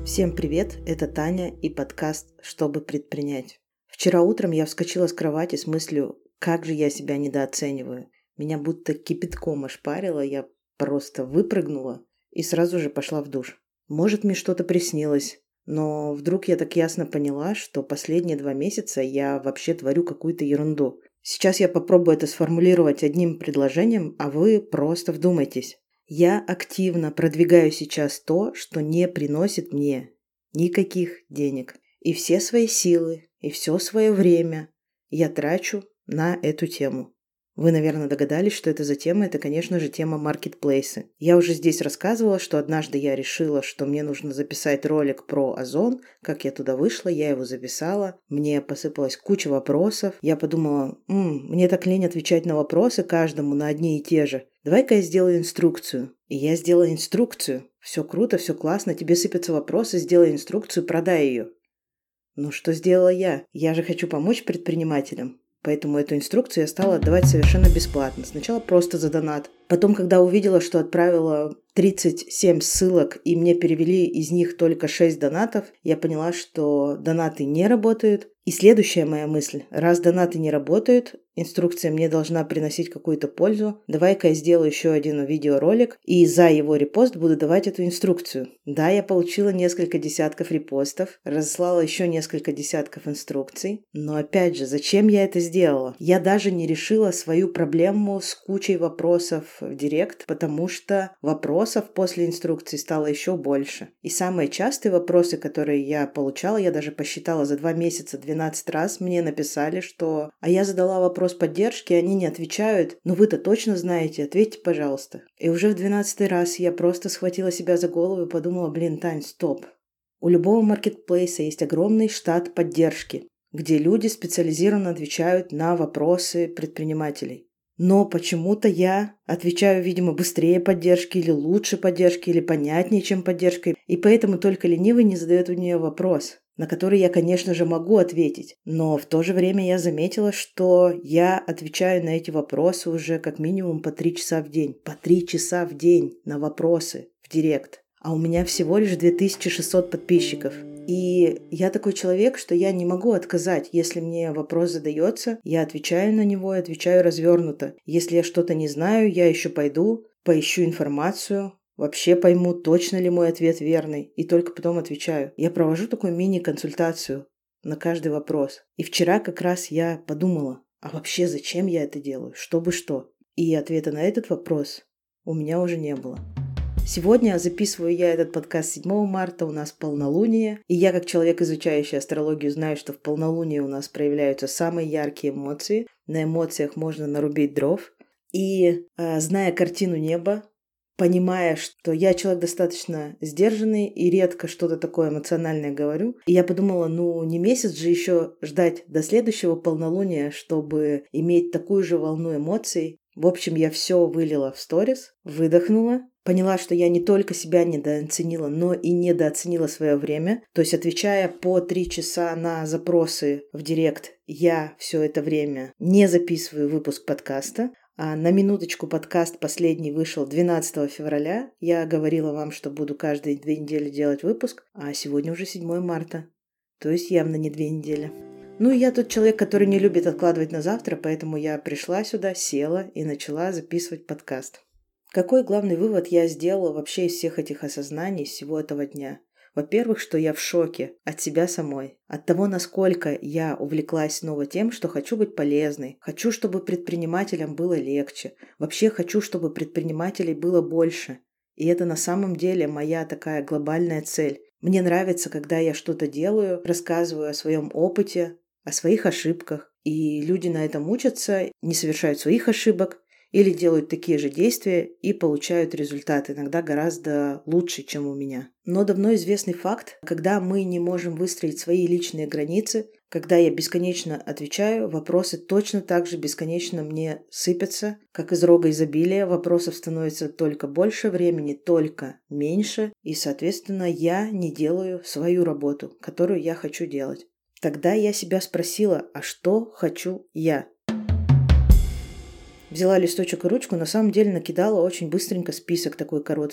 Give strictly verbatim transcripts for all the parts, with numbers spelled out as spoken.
Всем привет, это Таня и подкаст «Чтобы предпринять». Вчера утром я вскочила с кровати с мыслью, как же я себя недооцениваю. Меня будто кипятком ошпарило, я просто выпрыгнула и сразу же пошла в душ. Может, мне что-то приснилось, но вдруг я так ясно поняла, что последние два месяца я вообще творю какую-то ерунду. Сейчас я попробую это сформулировать одним предложением, а вы просто вдумайтесь. Я активно продвигаю сейчас то, что не приносит мне никаких денег. И все свои силы, и все свое время я трачу на эту тему. Вы, наверное, догадались, что это за тема. Это, конечно же, тема маркетплейсы. Я уже здесь рассказывала, что однажды я решила, что мне нужно записать ролик про Озон. Как я туда вышла, я его записала. Мне посыпалась куча вопросов. Я подумала, М, мне так лень отвечать на вопросы каждому на одни и те же. Давай-ка я сделаю инструкцию. И я сделала инструкцию. Все круто, все классно. Тебе сыпятся вопросы, сделай инструкцию, продай ее. Ну что сделала я? Я же хочу помочь предпринимателям. Поэтому эту инструкцию я стала отдавать совершенно бесплатно. Сначала просто за донат. Потом, когда увидела, что отправила тридцать семь ссылок и мне перевели из них только шесть донатов, я поняла, что донаты не работают. И следующая моя мысль. Раз донаты не работают, инструкция мне должна приносить какую-то пользу. Давай-ка я сделаю еще один видеоролик и за его репост буду давать эту инструкцию. Да, я получила несколько десятков репостов, разослала еще несколько десятков инструкций. Но опять же, зачем я это сделала? Я даже не решила свою проблему с кучей вопросов в директ, потому что вопросов после инструкции стало еще больше. И самые частые вопросы, которые я получала, я даже посчитала за два месяца двенадцать раз мне написали, что «а я задала вопрос поддержки, они не отвечают, но вы-то точно знаете, ответьте, пожалуйста». И уже в двенадцатый раз я просто схватила себя за голову и подумала, блин, Тань, стоп. У любого маркетплейса есть огромный штат поддержки, где люди специализированно отвечают на вопросы предпринимателей. Но почему-то я отвечаю, видимо, быстрее поддержки или лучше поддержки, или понятнее, чем поддержка. И поэтому только ленивый не задает у нее вопрос, на который я, конечно же, могу ответить. Но в то же время я заметила, что я отвечаю на эти вопросы уже как минимум по три часа в день. По три часа в день на вопросы в директ. А у меня всего лишь две тысячи шестьсот подписчиков. И я такой человек, что я не могу отказать. Если мне вопрос задается, я отвечаю на него и отвечаю развернуто. Если я что-то не знаю, я еще пойду, поищу информацию, вообще пойму, точно ли мой ответ верный, и только потом отвечаю. Я провожу такую мини-консультацию на каждый вопрос. И вчера как раз я подумала, а вообще зачем я это делаю, чтобы что? И ответа на этот вопрос у меня уже не было. Сегодня записываю я этот подкаст седьмого марта, у нас полнолуние, и я, как человек, изучающий астрологию, знаю, что в полнолуние у нас проявляются самые яркие эмоции. На эмоциях можно нарубить дров. И, э, зная картину неба, понимая, что я человек достаточно сдержанный и редко что-то такое эмоциональное говорю, и я подумала, ну не месяц же еще ждать до следующего полнолуния, чтобы иметь такую же волну эмоций. В общем, я все вылила в сторис, выдохнула, поняла, что я не только себя недооценила, но и недооценила свое время. То есть, отвечая по три часа на запросы в директ, я все это время не записываю выпуск подкаста. А на минуточку, подкаст последний вышел двенадцатого февраля. Я говорила вам, что буду каждые две недели делать выпуск, а сегодня уже седьмого марта. То есть явно не две недели. Ну, я тот человек, который не любит откладывать на завтра, поэтому я пришла сюда, села и начала записывать подкаст. Какой главный вывод я сделала вообще из всех этих осознаний, всего этого дня? Во-первых, что я в шоке от себя самой, от того, насколько я увлеклась снова тем, что хочу быть полезной, хочу, чтобы предпринимателям было легче, вообще хочу, чтобы предпринимателей было больше. И это на самом деле моя такая глобальная цель. Мне нравится, когда я что-то делаю, рассказываю о своем опыте, о своих ошибках, и люди на этом учатся, не совершают своих ошибок, или делают такие же действия и получают результат, иногда гораздо лучше, чем у меня. Но давно известный факт, когда мы не можем выстроить свои личные границы, когда я бесконечно отвечаю, вопросы точно так же бесконечно мне сыпятся, как из рога изобилия, вопросов становится только больше, времени только меньше, и, соответственно, я не делаю свою работу, которую я хочу делать. Тогда я себя спросила, а что хочу я? Взяла листочек и ручку, на самом деле накидала очень быстренько список такой короткий.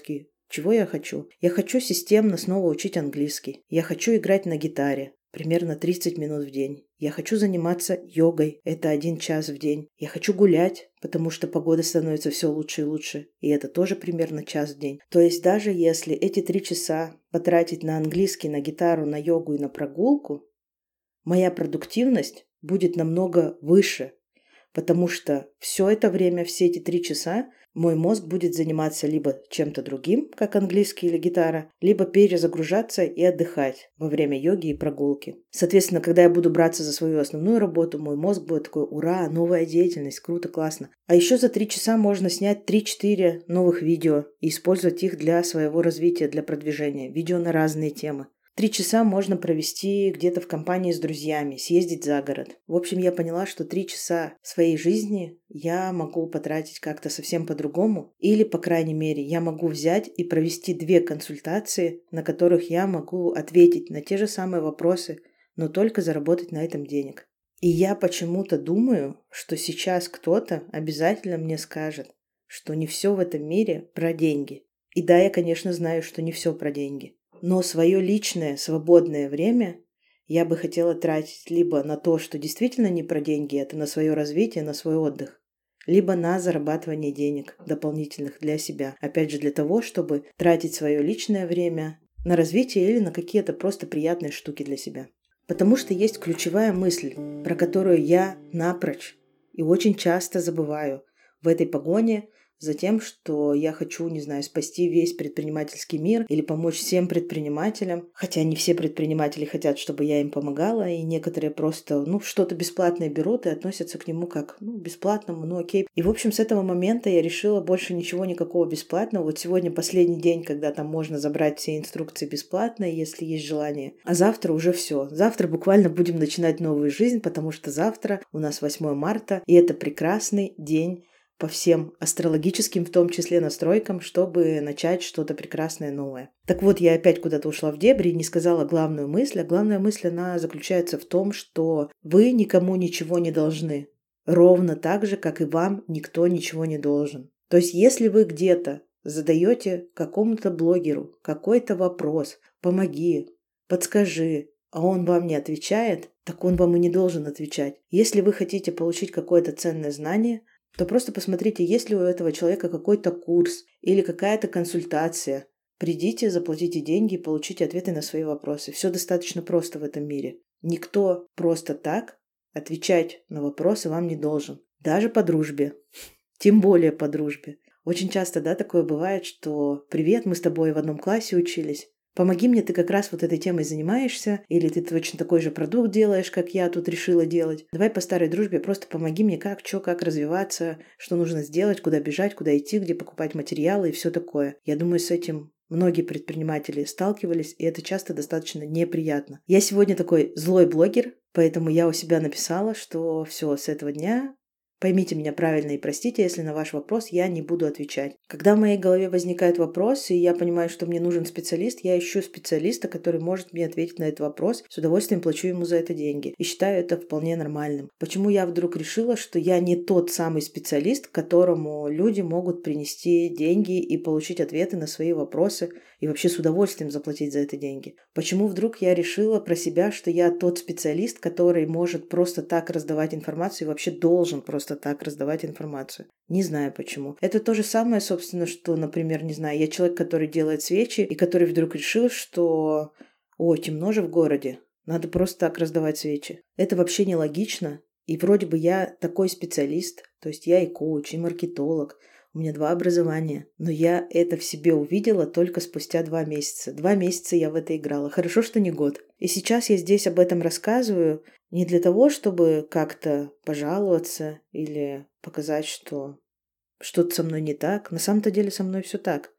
Чего я хочу? Я хочу системно снова учить английский. Я хочу играть на гитаре. Примерно тридцать минут в день. Я хочу заниматься йогой. Это один час в день. Я хочу гулять, потому что погода становится все лучше и лучше. И это тоже примерно час в день. То есть даже если эти три часа потратить на английский, на гитару, на йогу и на прогулку, моя продуктивность будет намного выше. Потому что все это время, все эти три часа мой мозг будет заниматься либо чем-то другим, как английский или гитара, либо перезагружаться и отдыхать во время йоги и прогулки. Соответственно, когда я буду браться за свою основную работу, мой мозг будет такой: ура, новая деятельность, круто, классно. А еще за три часа можно снять три-четыре новых видео и использовать их для своего развития, для продвижения. Видео на разные темы. Три часа можно провести где-то в компании с друзьями, съездить за город. В общем, я поняла, что три часа своей жизни я могу потратить как-то совсем по-другому. Или, по крайней мере, я могу взять и провести две консультации, на которых я могу ответить на те же самые вопросы, но только заработать на этом денег. И я почему-то думаю, что сейчас кто-то обязательно мне скажет, что не все в этом мире про деньги. И да, я, конечно, знаю, что не все про деньги. Но свое личное, свободное время я бы хотела тратить либо на то, что действительно не про деньги, это на свое развитие, на свой отдых, либо на зарабатывание денег дополнительных для себя. Опять же, для того, чтобы тратить свое личное время на развитие или на какие-то просто приятные штуки для себя. Потому что есть ключевая мысль, про которую я напрочь и очень часто забываю в этой погоне за тем, что я хочу, не знаю, спасти весь предпринимательский мир или помочь всем предпринимателям. Хотя не все предприниматели хотят, чтобы я им помогала, и некоторые просто, ну, что-то бесплатное берут и относятся к нему как, ну, бесплатному, ну, окей. И, в общем, с этого момента я решила больше ничего никакого бесплатного. Вот сегодня последний день, когда там можно забрать все инструкции бесплатно, если есть желание. А завтра уже все. Завтра буквально будем начинать новую жизнь, потому что завтра у нас восьмое марта, и это прекрасный день по всем астрологическим, в том числе настройкам, чтобы начать что-то прекрасное новое. Так вот, я опять куда-то ушла в дебри и не сказала главную мысль. А главная мысль, она заключается в том, что вы никому ничего не должны. Ровно так же, как и вам никто ничего не должен. То есть, если вы где-то задаете какому-то блогеру какой-то вопрос, помоги, подскажи, а он вам не отвечает, так он вам и не должен отвечать. Если вы хотите получить какое-то ценное знание, то просто посмотрите, есть ли у этого человека какой-то курс или какая-то консультация. Придите, заплатите деньги и получите ответы на свои вопросы. Все достаточно просто в этом мире. Никто просто так отвечать на вопросы вам не должен. Даже по дружбе. Тем более по дружбе. Очень часто, да, такое бывает, что «Привет, мы с тобой в одном классе учились. Помоги мне, ты как раз вот этой темой занимаешься, или ты точно такой же продукт делаешь, как я тут решила делать. Давай по старой дружбе просто помоги мне как, что, как развиваться, что нужно сделать, куда бежать, куда идти, где покупать материалы и все такое». Я думаю, с этим многие предприниматели сталкивались, и это часто достаточно неприятно. Я сегодня такой злой блогер, поэтому я у себя написала, что все, с этого дня поймите меня правильно и простите, если на ваш вопрос я не буду отвечать. Когда в моей голове возникает вопрос, и я понимаю, что мне нужен специалист, я ищу специалиста, который может мне ответить на этот вопрос. С удовольствием плачу ему за это деньги. И считаю это вполне нормальным. Почему я вдруг решила, что я не тот самый специалист, к которому люди могут принести деньги и получить ответы на свои вопросы, и вообще с удовольствием заплатить за это деньги? Почему вдруг я решила про себя, что я тот специалист, который может просто так раздавать информацию и вообще должен просто так раздавать информацию? Не знаю почему. Это то же самое, собственно, что, например, не знаю, я человек, который делает свечи, и который вдруг решил, что «О, темно же в городе, надо просто так раздавать свечи». Это вообще нелогично. И вроде бы я такой специалист, то есть я и коуч, и маркетолог, у меня два образования, но я это в себе увидела только спустя два месяца. Два месяца я в это играла. Хорошо, что не год. И сейчас я здесь об этом рассказываю не для того, чтобы как-то пожаловаться или показать, что что-то со мной не так. На самом-то деле со мной все так.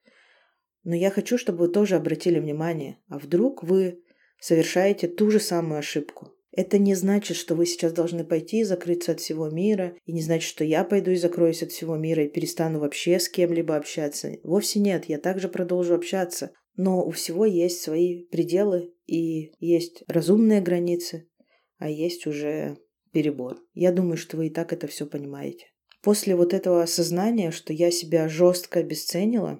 Но я хочу, чтобы вы тоже обратили внимание. А вдруг вы совершаете ту же самую ошибку? Это не значит, что вы сейчас должны пойти и закрыться от всего мира, и не значит, что я пойду и закроюсь от всего мира и перестану вообще с кем-либо общаться. Вовсе нет, я также продолжу общаться. Но у всего есть свои пределы, и есть разумные границы, а есть уже перебор. Я думаю, что вы и так это все понимаете. После вот этого осознания, что я себя жестко обесценила,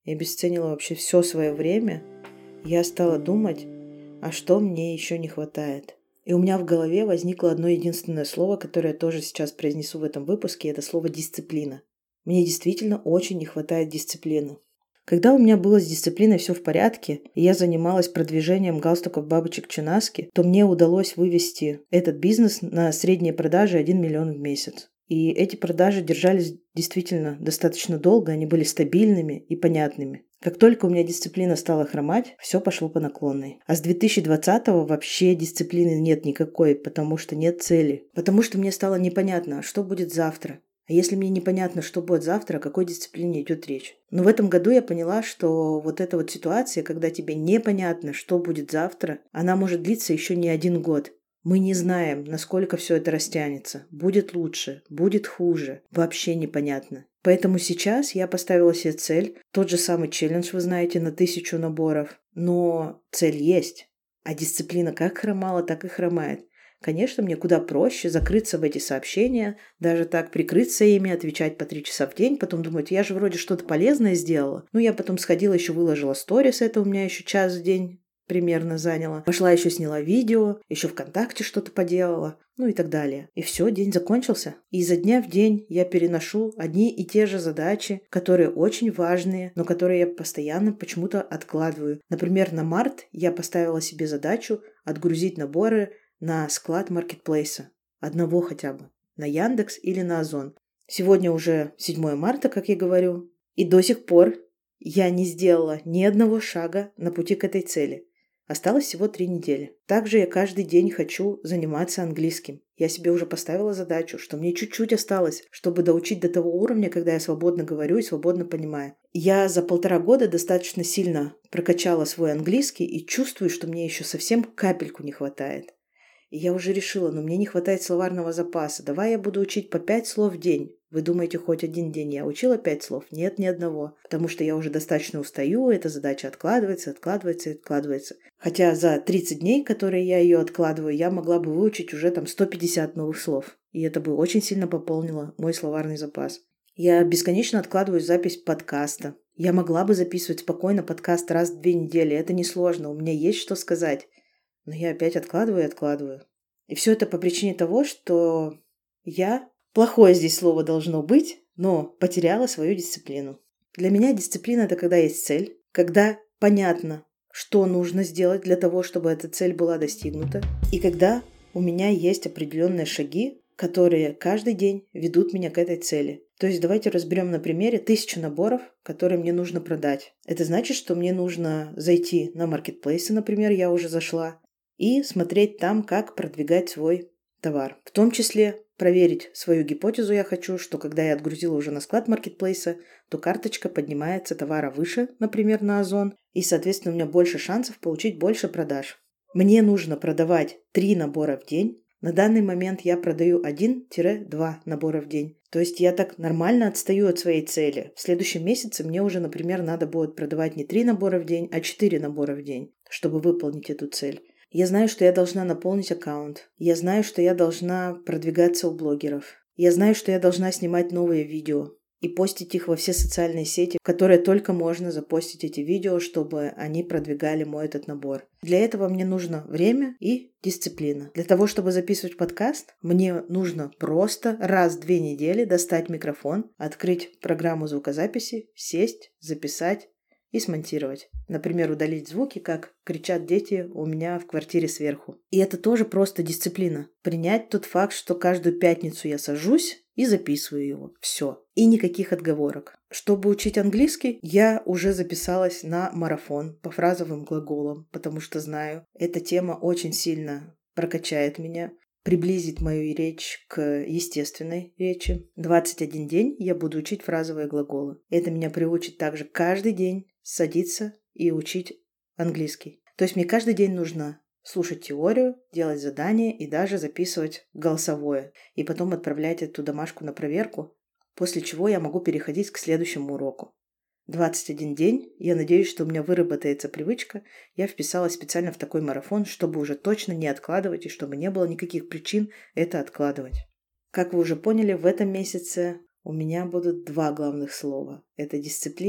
и обесценила вообще все свое время, я стала думать, а что мне еще не хватает. И у меня в голове возникло одно единственное слово, которое я тоже сейчас произнесу в этом выпуске, это слово «дисциплина». Мне действительно очень не хватает дисциплины. Когда у меня было с дисциплиной все в порядке, и я занималась продвижением галстуков бабочек Чинаски, то мне удалось вывести этот бизнес на средние продажи один миллион в месяц. И эти продажи держались действительно достаточно долго, они были стабильными и понятными. Как только у меня дисциплина стала хромать, все пошло по наклонной. А с две тысячи двадцатого вообще дисциплины нет никакой, потому что нет цели. Потому что мне стало непонятно, что будет завтра. А если мне непонятно, что будет завтра, о какой дисциплине идет речь? Но в этом году я поняла, что вот эта вот ситуация, когда тебе непонятно, что будет завтра, она может длиться еще не один год. Мы не знаем, насколько все это растянется. Будет лучше, будет хуже. Вообще непонятно. Поэтому сейчас я поставила себе цель. Тот же самый челлендж, вы знаете, на тысячу наборов. Но цель есть. А дисциплина как хромала, так и хромает. Конечно, мне куда проще закрыться в эти сообщения, даже так прикрыться ими, отвечать по три часа в день, потом думать, я же вроде что-то полезное сделала. Ну, я потом сходила, еще выложила сторис, это у меня еще час в день примерно заняла. Пошла еще сняла видео, еще ВКонтакте что-то поделала, ну и так далее. И все, день закончился. И изо дня в день я переношу одни и те же задачи, которые очень важные, но которые я постоянно почему-то откладываю. Например, на март я поставила себе задачу отгрузить наборы на склад маркетплейса. Одного хотя бы. На Яндекс или на Озон. Сегодня уже седьмое марта, как я говорю. И до сих пор я не сделала ни одного шага на пути к этой цели. Осталось всего три недели. Также я каждый день хочу заниматься английским. Я себе уже поставила задачу, что мне чуть-чуть осталось, чтобы доучить до того уровня, когда я свободно говорю и свободно понимаю. Я за полтора года достаточно сильно прокачала свой английский и чувствую, что мне еще совсем капельку не хватает. И я уже решила, но мне не хватает словарного запаса. Давай я буду учить по пять слов в день. Вы думаете, хоть один день я учила пять слов? Нет, ни одного. Потому что я уже достаточно устаю, эта задача откладывается, откладывается и откладывается. Хотя за тридцать дней, которые я ее откладываю, я могла бы выучить уже там сто пятьдесят новых слов. И это бы очень сильно пополнило мой словарный запас. Я бесконечно откладываю запись подкаста. Я могла бы записывать спокойно подкаст раз в две недели. Это несложно, у меня есть что сказать. Но я опять откладываю и откладываю. И все это по причине того, что я, плохое здесь слово должно быть, но потеряла свою дисциплину. Для меня дисциплина – это когда есть цель, когда понятно, что нужно сделать для того, чтобы эта цель была достигнута, и когда у меня есть определенные шаги, которые каждый день ведут меня к этой цели. То есть давайте разберем на примере тысячу наборов, которые мне нужно продать. Это значит, что мне нужно зайти на маркетплейсы, например, я уже зашла, и смотреть там, как продвигать свой товар. В том числе проверить свою гипотезу я хочу, что когда я отгрузила уже на склад маркетплейса, то карточка поднимается товара выше, например, на Озон, и, соответственно, у меня больше шансов получить больше продаж. Мне нужно продавать три набора в день. На данный момент я продаю один-два набора в день. То есть я так нормально отстаю от своей цели. В следующем месяце мне уже, например, надо будет продавать не три набора в день, а четыре набора в день, чтобы выполнить эту цель. Я знаю, что я должна наполнить аккаунт. Я знаю, что я должна продвигаться у блогеров. Я знаю, что я должна снимать новые видео и постить их во все социальные сети, в которые только можно запостить эти видео, чтобы они продвигали мой этот набор. Для этого мне нужно время и дисциплина. Для того, чтобы записывать подкаст, мне нужно просто раз в две недели достать микрофон, открыть программу звукозаписи, сесть, записать и смонтировать. Например, удалить звуки, как кричат дети у меня в квартире сверху. И это тоже просто дисциплина. Принять тот факт, что каждую пятницу я сажусь и записываю его. Все. И никаких отговорок. Чтобы учить английский, я уже записалась на марафон по фразовым глаголам, потому что знаю, эта тема очень сильно прокачает меня, приблизит мою речь к естественной речи. двадцать один день я буду учить фразовые глаголы. Это меня приучит также каждый день садиться и учить английский. То есть мне каждый день нужно слушать теорию, делать задания и даже записывать голосовое. И потом отправлять эту домашку на проверку, после чего я могу переходить к следующему уроку. двадцать один день. Я надеюсь, что у меня выработается привычка. Я вписалась специально в такой марафон, чтобы уже точно не откладывать и чтобы не было никаких причин это откладывать. Как вы уже поняли, в этом месяце у меня будут два главных слова. Это дисциплина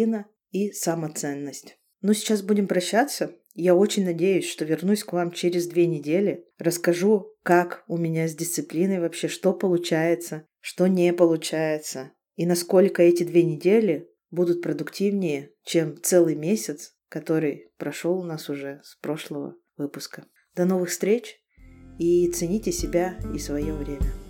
и самоценность. Ну, сейчас будем прощаться. Я очень надеюсь, что вернусь к вам через две недели. Расскажу, как у меня с дисциплиной вообще, что получается, что не получается. И насколько эти две недели будут продуктивнее, чем целый месяц, который прошел у нас уже с прошлого выпуска. До новых встреч и цените себя и свое время.